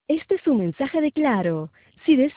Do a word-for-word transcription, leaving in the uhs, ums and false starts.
Este es un mensaje de Claro. Si deseas